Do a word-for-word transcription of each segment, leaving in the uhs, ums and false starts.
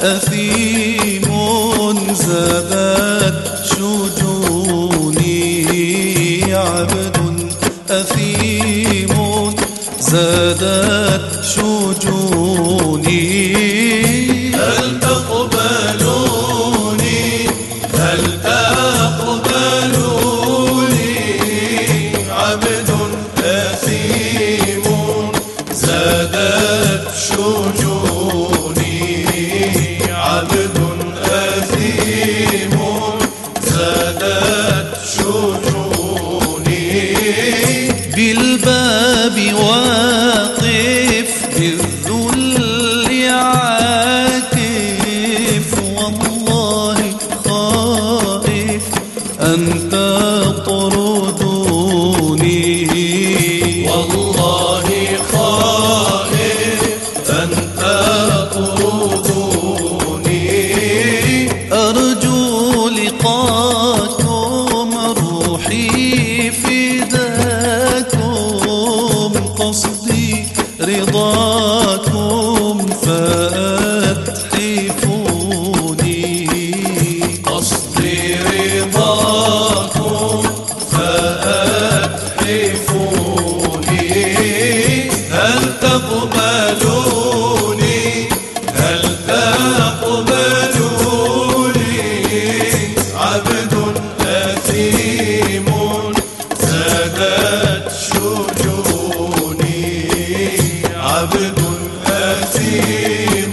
أثيم زادت شجوني، عبد أثيم زادت شجوني. هل تقبلوني هل تقبلوني عبد أثيم زادت شجوني، عبد أثيم زادت شجوني. بالباب واقف بالذل عاكف، والله خائف أن تطردوني، والله خائف أن تطردوني. أرجو لقاكم روحي فداكم، قصدي رضاكم فأتحفوني، قصدي رضاكم فأتحفوني. هل تقبلوني هل تقبلوني عبد أثيم زادت شجوني، عبد أثيم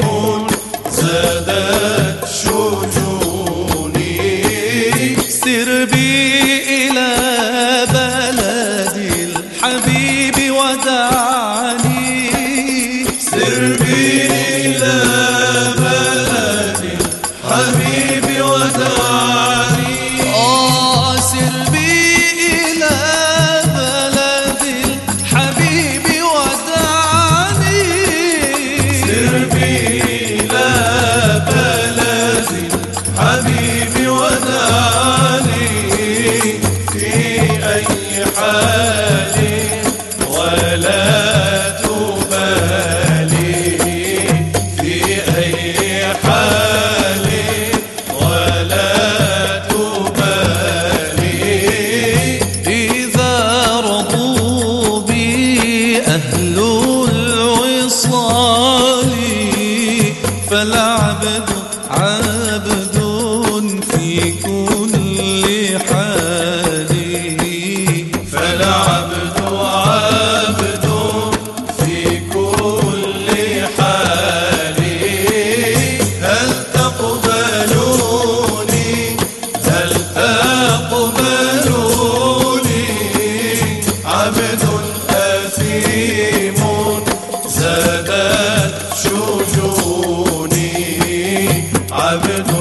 زادت شجوني. سر بي إلى بلد الحبيب ودعني، سر بي إلى بلد الحبيب ودعني. آه سر بي إلى بلد الحبيب ودعني، سر بي إلى بلد الحبيب ودعني. في أي حال ولا تبالي، في أي حال ولا تبالي. إذا رضوا بي أهل الوصال، فالعبد عبد في كل حال، فالعبد عبد في كل حال. هل تقبلوني هل تقبلوني عبد أثيم زادت شجوني، عبد